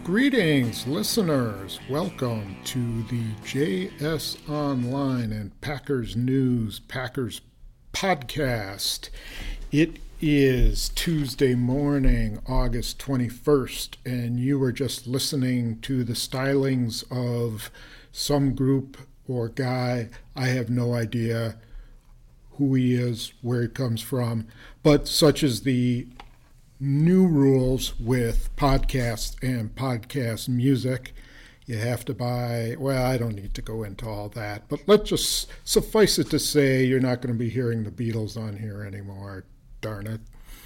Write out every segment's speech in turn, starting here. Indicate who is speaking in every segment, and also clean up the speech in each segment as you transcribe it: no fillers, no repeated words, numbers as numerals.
Speaker 1: Greetings, listeners. Welcome to the JS Online and Packers News Packers podcast. It is Tuesday morning, August 21st, and you are just listening to the stylings of some group or guy. I have no idea who he is, where he comes from, but such is the new rules with podcasts and podcast music. You have to buy, well, I don't need to go into all that, but let's just suffice it to say you're not going to be hearing the Beatles on here anymore, darn it.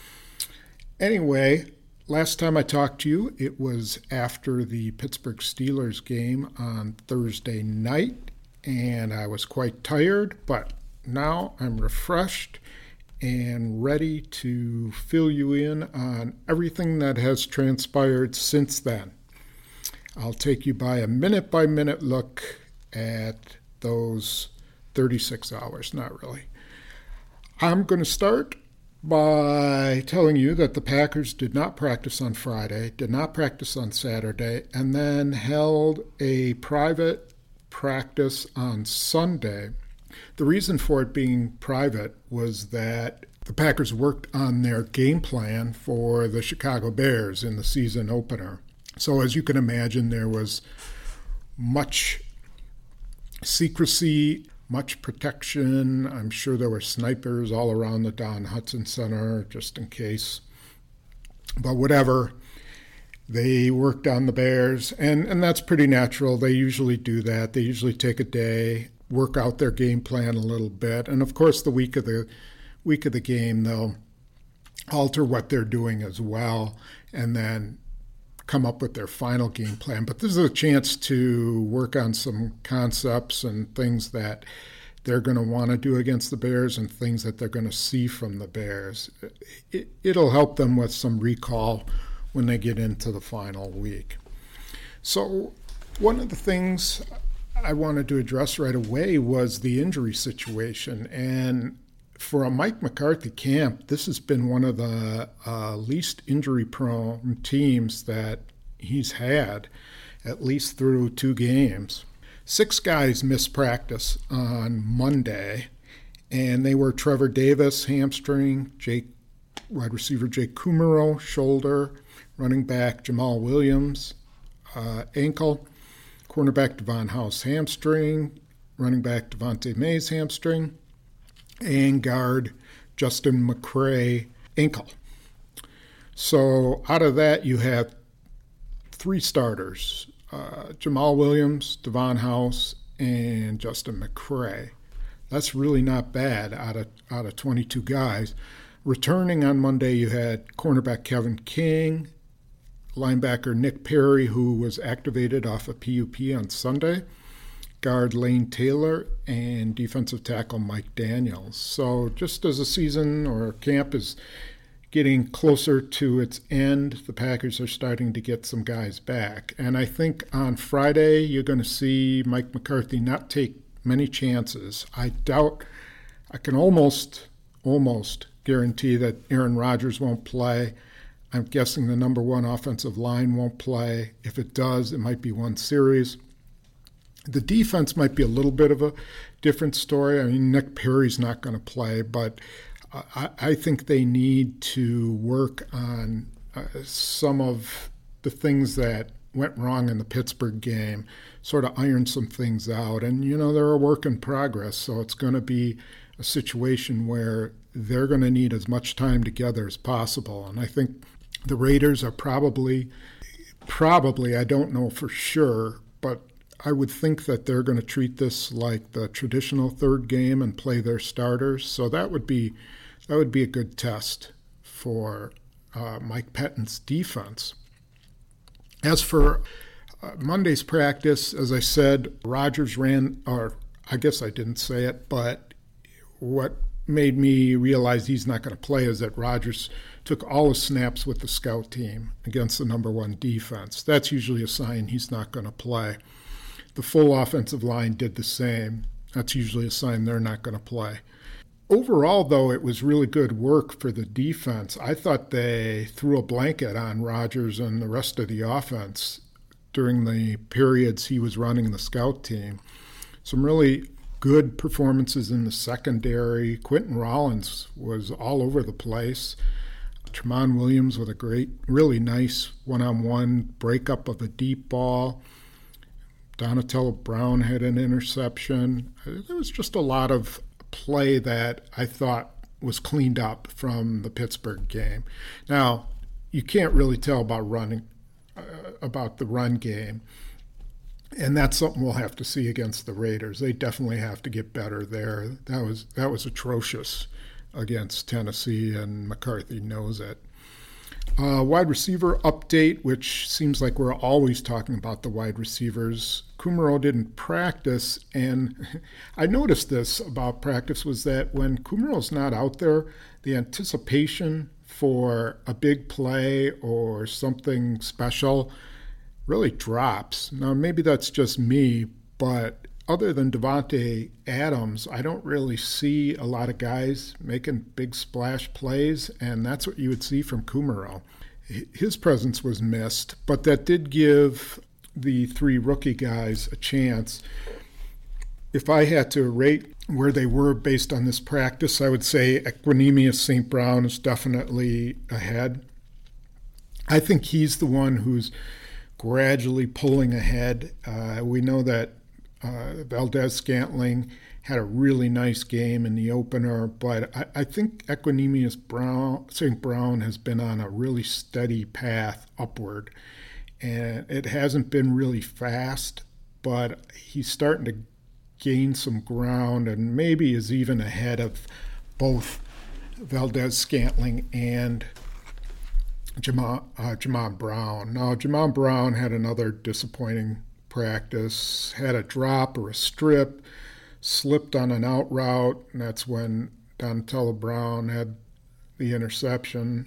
Speaker 1: Anyway, last time I talked to you, it was after the Pittsburgh Steelers game on Thursday night, and I was quite tired, but now I'm refreshed and ready to fill you in on everything that has transpired since then. I'll take you by a minute-by-minute look at those 36 hours, not really. I'm going to start by telling you that the Packers did not practice on Friday, did not practice on Saturday, and then held a private practice on Sunday. The reason for it being private was that the Packers worked on their game plan for the Chicago Bears in the season opener. So as you can imagine, there was much secrecy, much protection. I'm sure there were snipers all around the Don Hutson Center just in case. But whatever, they worked on the Bears, and that's pretty natural. They usually do that. They usually take a day, work out their game plan a little bit, and of course the week of the game they'll alter what they're doing as well and then come up with their final game plan. But this is a chance to work on some concepts and things that they're going to want to do against the Bears and things that they're going to see from the Bears. It'll help them with some recall when they get into the final week. So one of the things I wanted to address right away was the injury situation. And for a Mike McCarthy camp, this has been one of the least injury-prone teams that he's had, at least through 2 games. 6 guys missed practice on Monday, and they were Trevor Davis, hamstring, wide receiver Jake Kumerow, shoulder, running back Jamal Williams, ankle, cornerback Devon House, hamstring, running back Devontae Mays, hamstring, and guard Justin McCray, ankle. So out of that, you have 3 starters, Jamal Williams, Devon House, and Justin McCray. That's really not bad out of 22 guys. Returning on Monday, you had cornerback Kevin King, linebacker Nick Perry, who was activated off a PUP on Sunday, guard Lane Taylor, and defensive tackle Mike Daniels. So just as the season or camp is getting closer to its end, the Packers are starting to get some guys back. And I think on Friday you're going to see Mike McCarthy not take many chances. I can almost guarantee that Aaron Rodgers won't play. I'm guessing the number 1 offensive line won't play. If it does, it might be one series. The defense might be a little bit of a different story. I mean, Nick Perry's not going to play, but I think they need to work on some of the things that went wrong in the Pittsburgh game, sort of iron some things out. And, they're a work in progress, so it's going to be a situation where they're going to need as much time together as possible. And I think the Raiders are probably, I don't know for sure, but I would think that they're going to treat this like the traditional 3rd game and play their starters. So that would be a good test for Mike Pettine's defense. As for Monday's practice, as I said, Rodgers ran, or I guess I didn't say it, but what made me realize he's not going to play is that Rodgers took all his snaps with the scout team against the number 1 defense. That's usually a sign he's not going to play. The full offensive line did the same. That's usually a sign they're not going to play. Overall, though, it was really good work for the defense. I thought they threw a blanket on Rodgers and the rest of the offense during the periods he was running the scout team. Some really good performances in the secondary. Quentin Rollins was all over the place. Tramon Williams with a great, really nice one-on-one breakup of a deep ball. Donatello Brown had an interception. There was just a lot of play that I thought was cleaned up from the Pittsburgh game. Now, you can't really tell about the run game, and that's something we'll have to see against the Raiders. They definitely have to get better there. That was atrocious against Tennessee, and McCarthy knows it. Wide receiver update, which seems like we're always talking about the wide receivers. Kumerow didn't practice, and I noticed this about practice was that when Kumerow's not out there, the anticipation for a big play or something special really drops. Now, maybe that's just me, but other than Davante Adams, I don't really see a lot of guys making big splash plays, and that's what you would see from Kumerow. His presence was missed, but that did give the three rookie guys a chance. If I had to rate where they were based on this practice, I would say Equanimeous St. Brown is definitely ahead. I think he's the one who's gradually pulling ahead. We know that Valdez-Scantling had a really nice game in the opener, but I think Equanimeous St. Brown has been on a really steady path upward. And it hasn't been really fast, but he's starting to gain some ground and maybe is even ahead of both Valdez-Scantling and Jamon Brown. Now, Jamon Brown had another disappointing practice, had a drop or a strip, slipped on an out route, and that's when Donatello Brown had the interception.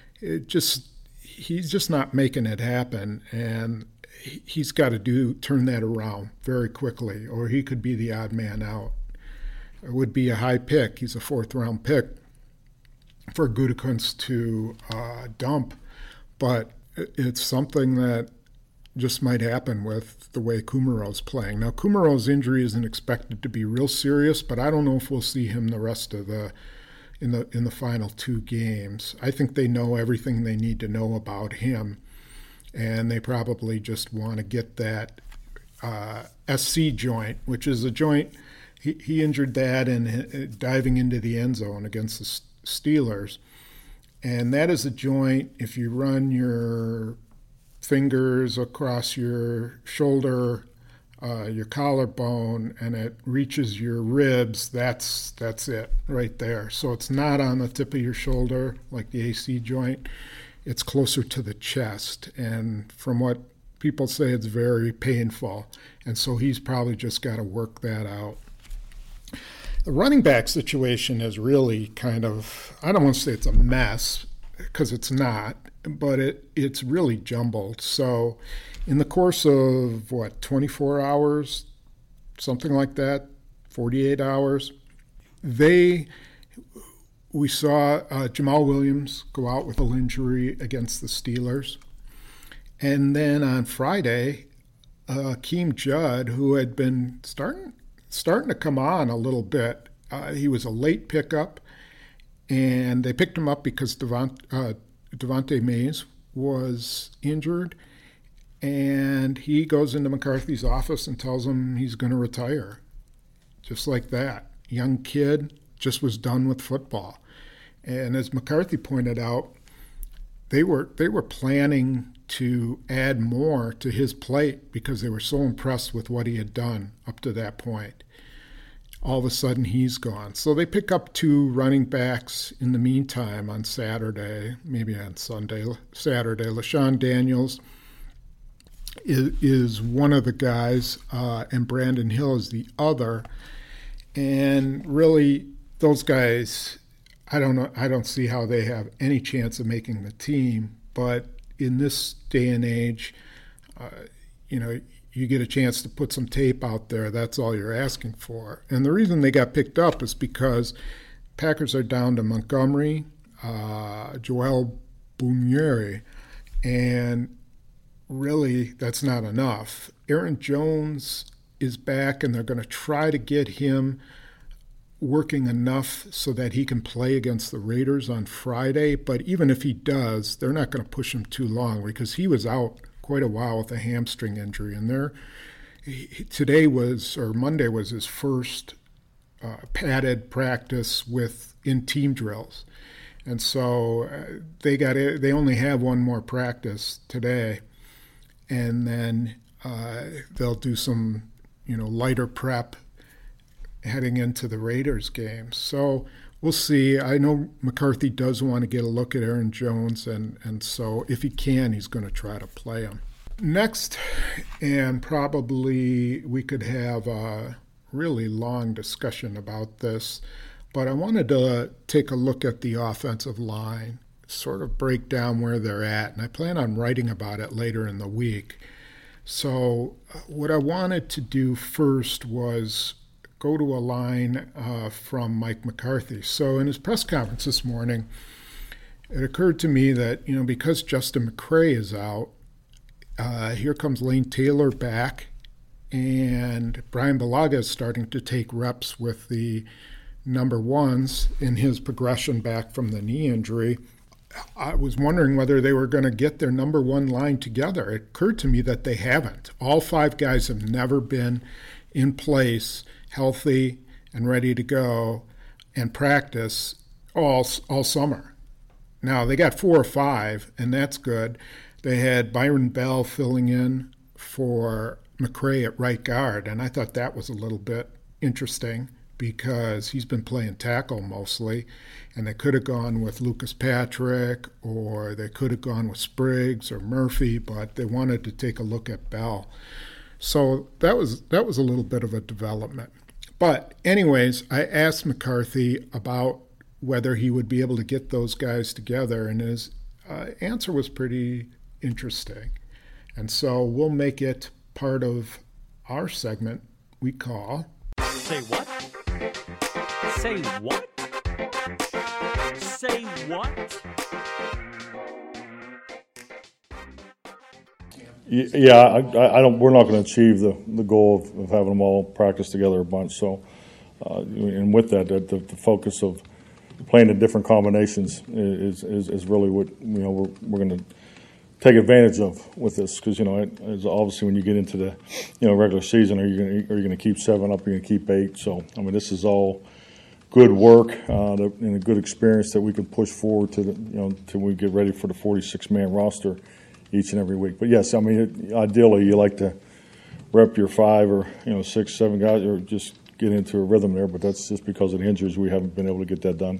Speaker 1: He's just not making it happen, and he's got to turn that around very quickly, or he could be the odd man out. It would be a high pick. He's a fourth-round pick for Gutekunst to dump, but it's something that just might happen with the way Kumerow's playing. Now, Kumerow's injury isn't expected to be real serious, but I don't know if we'll see him the rest of in the final two games. I think they know everything they need to know about him, and they probably just want to get that SC joint, which is a joint. He injured that in diving into the end zone against the Steelers, and that is a joint. If you run your fingers across your shoulder, your collarbone, and it reaches your ribs, that's it right there. So it's not on the tip of your shoulder like the AC joint. It's closer to the chest, and from what people say, it's very painful, and so he's probably just got to work that out. The running back situation is really kind of, I don't want to say it's a mess, because it's not, but it's really jumbled. So in the course of, 24 hours, something like that, 48 hours, we saw Jamal Williams go out with an injury against the Steelers. And then on Friday, Akeem Judd, who had been starting to come on a little bit, he was a late pickup, and they picked him up because Devontae Mays was injured, and he goes into McCarthy's office and tells him he's going to retire. Just like that. Young kid, just was done with football. And as McCarthy pointed out, they were planning to add more to his plate because they were so impressed with what he had done up to that point. All of a sudden, he's gone. So they pick up two running backs in the meantime on Saturday, maybe on Saturday. LaShawn Daniels is one of the guys, and Brandon Hill is the other. And really, those guys, I don't see how they have any chance of making the team. But in this day and age, you get a chance to put some tape out there, that's all you're asking for. And the reason they got picked up is because Packers are down to Montgomery, Joel Bunieri, and really that's not enough. Aaron Jones is back, and they're going to try to get him working enough so that he can play against the Raiders on Friday. But even if he does, they're not going to push him too long because he was out quite a while with a hamstring injury. And Monday was his first padded practice in team drills. And so they only have one more practice today. And then they'll do some, lighter prep heading into the Raiders game. So we'll see. I know McCarthy does want to get a look at Aaron Jones, and so if he can, he's going to try to play him. Next, and probably we could have a really long discussion about this, but I wanted to take a look at the offensive line, sort of break down where they're at, and I plan on writing about it later in the week. So what I wanted to do first was go to a line from Mike McCarthy. So in his press conference this morning, it occurred to me that, because Justin McCray is out, here comes Lane Taylor back, and Brian Bulaga is starting to take reps with the number ones in his progression back from the knee injury. I was wondering whether they were going to get their number one line together. It occurred to me that they haven't. All five guys have never been in place, healthy and ready to go and practice all summer. Now, they got 4 or 5, and that's good. They had Byron Bell filling in for McCray at right guard, and I thought that was a little bit interesting because he's been playing tackle mostly, and they could have gone with Lucas Patrick, or they could have gone with Spriggs or Murphy, but they wanted to take a look at Bell. So that was a little bit of a development. But anyways, I asked McCarthy about whether he would be able to get those guys together, and his answer was pretty interesting. And so we'll make it part of our segment we call...
Speaker 2: Say what? Say what? Say what?
Speaker 3: Yeah, I don't. We're not going to achieve the goal of having them all practice together a bunch. So, and with that, the focus of playing in different combinations is really what we're going to take advantage of with this, because it's obviously when you get into the regular season, are you going to keep 7 up? Are you going to keep 8? So I mean, this is all good work and a good experience that we can push forward to till we get ready for the 46-man roster each and every week. But yes, I mean, ideally you like to rep your 5 or 6, 7 guys, or just get into a rhythm there. But that's just because of the injuries we haven't been able to get that done.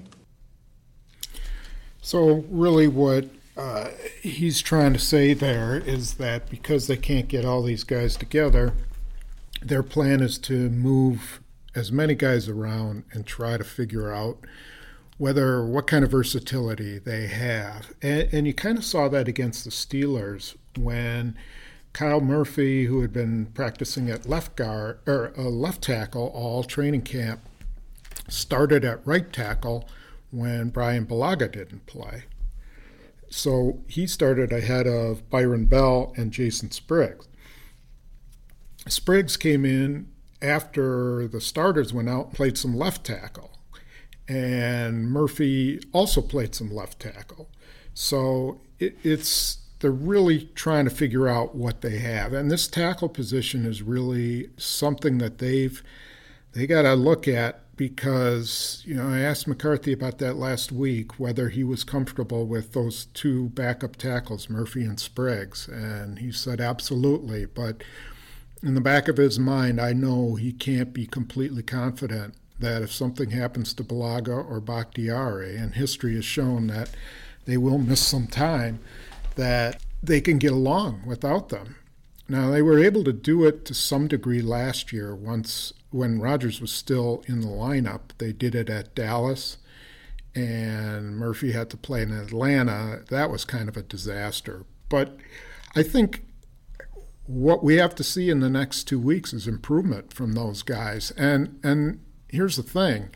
Speaker 1: So really, what he's trying to say there is that because they can't get all these guys together, their plan is to move as many guys around and try to figure out what kind of versatility they have. And you kind of saw that against the Steelers when Kyle Murphy, who had been practicing at left guard or left tackle all training camp, started at right tackle when Brian Bulaga didn't play. So he started ahead of Byron Bell and Jason Spriggs. Spriggs came in after the starters went out and played some left tackle. And Murphy also played some left tackle. So they're really trying to figure out what they have. And this tackle position is really something that they got to look at, because I asked McCarthy about that last week, whether he was comfortable with those 2 backup tackles, Murphy and Spriggs, and he said absolutely. But in the back of his mind, I know he can't be completely confident that if something happens to Bulaga or Bakhtiari, and history has shown that they will miss some time, that they can get along without them. Now, they were able to do it to some degree last year when Rodgers was still in the lineup. They did it at Dallas, and Murphy had to play in Atlanta. That was kind of a disaster. But I think what we have to see in the next 2 weeks is improvement from those guys. And here's the thing.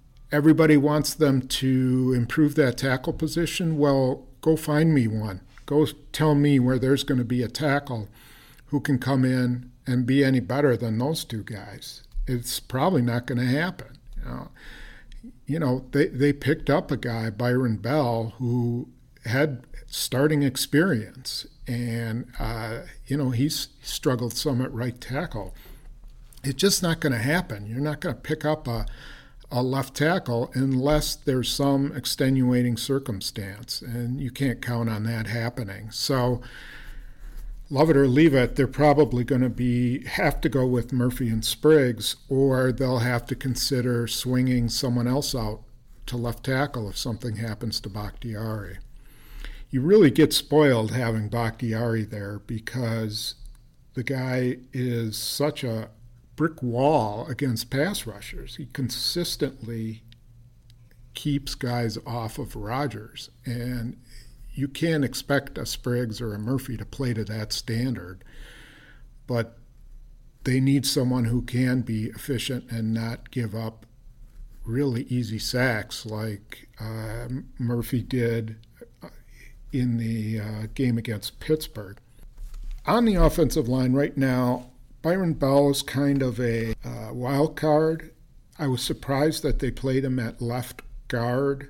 Speaker 1: Everybody wants them to improve that tackle position. Well, go find me one. Go tell me where there's going to be a tackle who can come in and be any better than those two guys. It's probably not going to happen. They picked up a guy, Byron Bell, who had starting experience, and he's struggled some at right tackle. It's just not going to happen. You're not going to pick up a left tackle unless there's some extenuating circumstance, and you can't count on that happening. So, love it or leave it, they're probably going to have to go with Murphy and Spriggs, or they'll have to consider swinging someone else out to left tackle if something happens to Bakhtiari. You really get spoiled having Bakhtiari there because the guy is such a brick wall against pass rushers. He consistently keeps guys off of Rodgers, and you can't expect a Spriggs or a Murphy to play to that standard, but they need someone who can be efficient and not give up really easy sacks like Murphy did in the game against Pittsburgh. On the offensive line right now, Byron Bell is kind of a wild card. I was surprised that they played him at right guard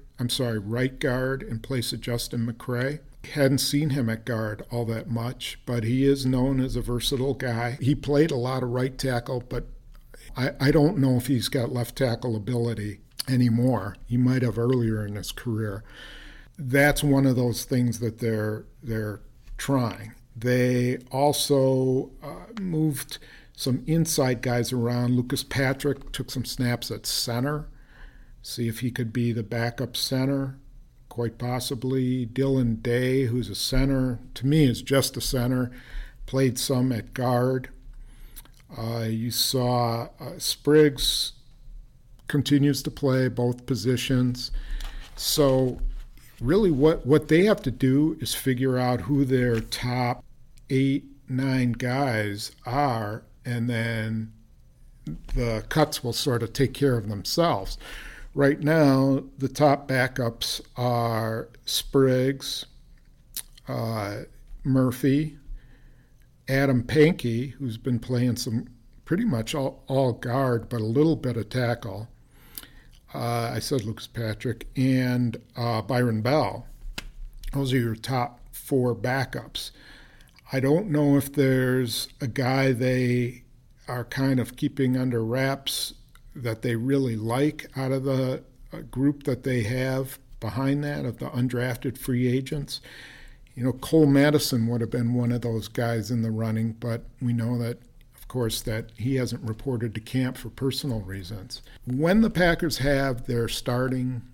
Speaker 1: in place of Justin McCray. Hadn't seen him at guard all that much, but he is known as a versatile guy. He played a lot of right tackle, but I don't know if he's got left tackle ability anymore. He might have earlier in his career. That's one of those things that they're trying. They also moved some inside guys around. Lucas Patrick took some snaps at center. See if he could be the backup center, quite possibly. Dylan Day, who's a center, to me is just a center, played some at guard. You saw Spriggs continues to play both positions. So really what they have to do is figure out who their top 8-9 guys are, and then the cuts will sort of take care of themselves. Right now, the top backups are Spriggs, Murphy, Adam Pankey, who's been playing some pretty much all guard, but a little bit of tackle. I said Lucas Patrick, and Byron Bell. Those are your top 4 backups. I don't know if there's a guy they are kind of keeping under wraps that they really like out of the group that they have behind that of the undrafted free agents. Cole Madison would have been one of those guys in the running, but we know that, of course, that he hasn't reported to camp for personal reasons. When the Packers have their starting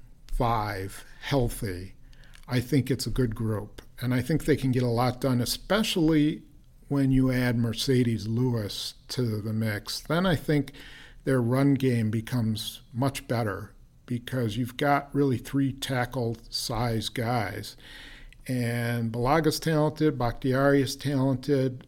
Speaker 1: 5 healthy, I think it's a good group, and I think they can get a lot done, especially when you add Mercedes Lewis to the mix. Then I think their run game becomes much better because you've got really 3 tackle-size guys. And Balaga's talented, Bakhtiari is talented.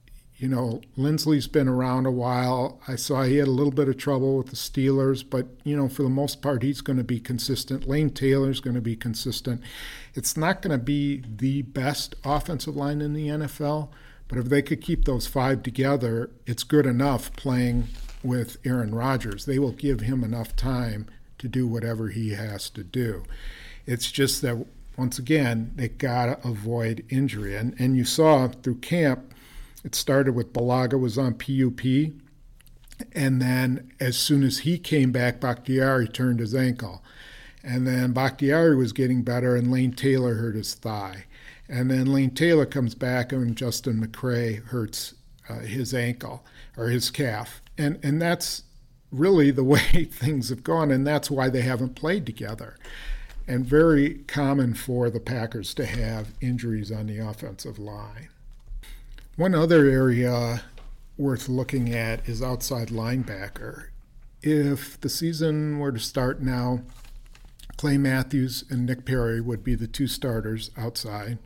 Speaker 1: Lindsley's been around a while. I saw he had a little bit of trouble with the Steelers, but, for the most part, he's going to be consistent. Lane Taylor's going to be consistent. It's not going to be the best offensive line in the NFL, but if they could keep those 5 together, it's good enough playing with Aaron Rodgers. They will give him enough time to do whatever he has to do. It's just that, once again, they got to avoid injury. And you saw through camp, it started with Balaga was on PUP, and then as soon as he came back, Bakhtiari turned his ankle. And then Bakhtiari was getting better, and Lane Taylor hurt his thigh. And then Lane Taylor comes back, and Justin McCray hurts his ankle or his calf. And that's really the way things have gone, and that's why they haven't played together. And very common for the Packers to have injuries on the offensive line. One other area worth looking at is outside linebacker. If the season were to start now, Clay Matthews and Nick Perry would be the 2 starters outside.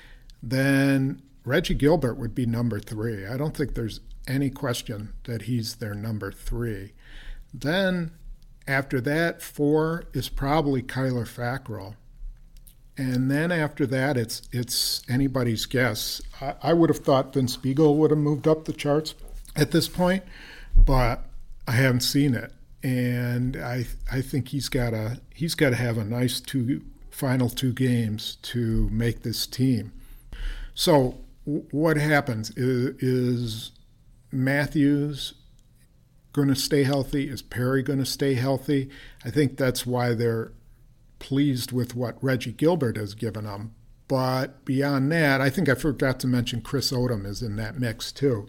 Speaker 1: Then Reggie Gilbert would be number 3. I don't think there's any question that he's their number 3. Then after that, 4 is probably Kyler Fackrell. And then after that, it's anybody's guess. I would have thought Vince Biegel would have moved up the charts at this point, but I haven't seen it. And I think he's got to have a nice final two games to make this team. So what happens is Matthews going to stay healthy? Is Perry going to stay healthy? I think that's why they're pleased with what Reggie Gilbert has given them. But beyond that, I think I forgot to mention Chris Odom is in that mix too.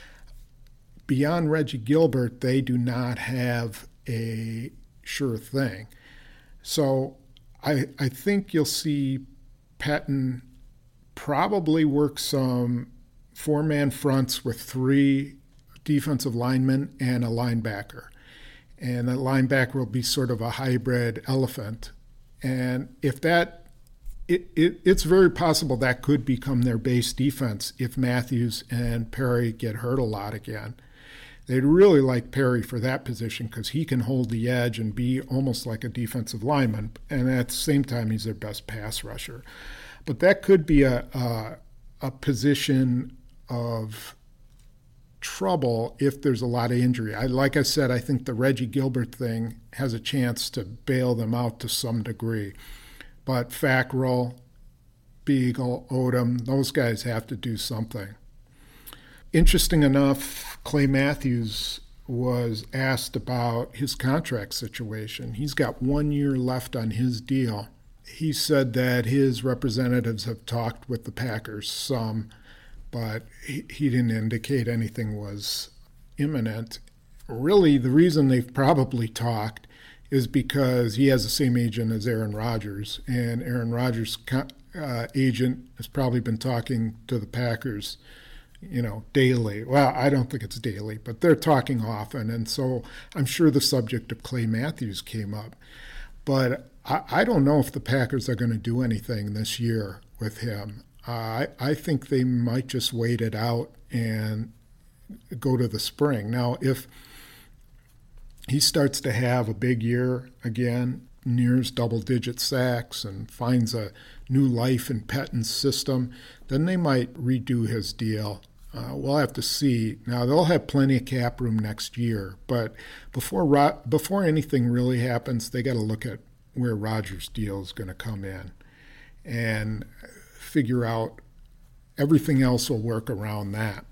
Speaker 1: Beyond Reggie Gilbert, they do not have a sure thing. So I think you'll see Pettine probably work some four-man fronts with three defensive linemen and a linebacker. And the linebacker will be sort of a hybrid elephant. And if that, it's very possible that could become their base defense if Matthews and Perry get hurt a lot again. They'd really like Perry for that position because he can hold the edge and be almost like a defensive lineman. And at the same time, he's their best pass rusher. But that could be a position of trouble if there's a lot of injury. Like I said, I think the Reggie Gilbert thing has a chance to bail them out to some degree. But Fackrell, Biegel, Odom, those guys have to do something. Interesting enough, Clay Matthews was asked about his contract situation. He's got 1 year left on his deal. He said that his representatives have talked with the Packers some, but he didn't indicate anything was imminent. Really, the reason they've probably talked is because he has the same agent as Aaron Rodgers, and Aaron Rodgers' agent has probably been talking to the Packers, daily. Well, I don't think it's daily, but they're talking often, and so I'm sure the subject of Clay Matthews came up. But I don't know if the Packers are going to do anything this year with him. I think they might just wait it out and go to the spring. Now, if he starts to have a big year again, nears double-digit sacks and finds a new life in Pettine's system, then they might redo his deal. We'll have to see. Now, they'll have plenty of cap room next year, but before anything really happens, they got to look at where Rodgers' deal is going to come in and figure out everything else will work around that.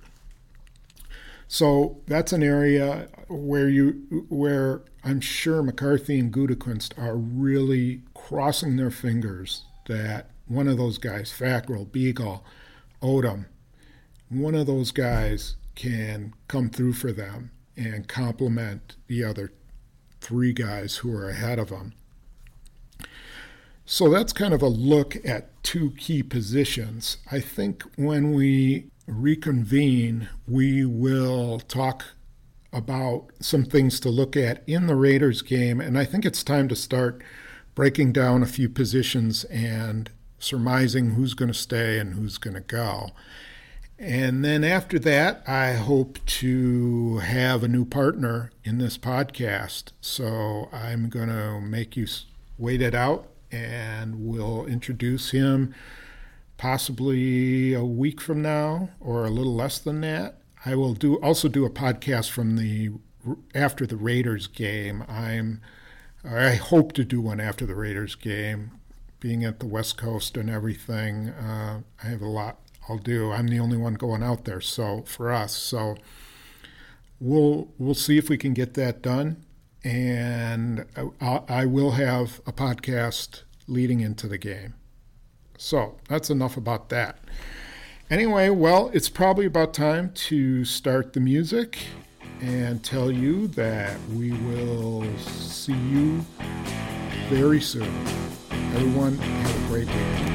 Speaker 1: So that's an area where I'm sure McCarthy and Gutekunst are really crossing their fingers that one of those guys, Fackrell, Biegel, Odom, one of those guys can come through for them and complement the other three guys who are ahead of them. So that's kind of a look at two key positions. I think when we reconvene, we will talk about some things to look at in the Raiders game, and I think it's time to start breaking down a few positions and surmising who's going to stay and who's going to go. And then after that, I hope to have a new partner in this podcast. So I'm going to make you wait it out, and we'll introduce him possibly a week from now or a little less than that. I will also do a podcast from after the Raiders game. I hope to do one after the Raiders game. Being at the West Coast and everything, I have a lot I'll do. I'm the only one going out there, so for us. So we'll see if we can get that done, and I will have a podcast leading into the game. So that's enough about that. Anyway, well, it's probably about time to start the music and tell you that we will see you very soon. Everyone, have a great day.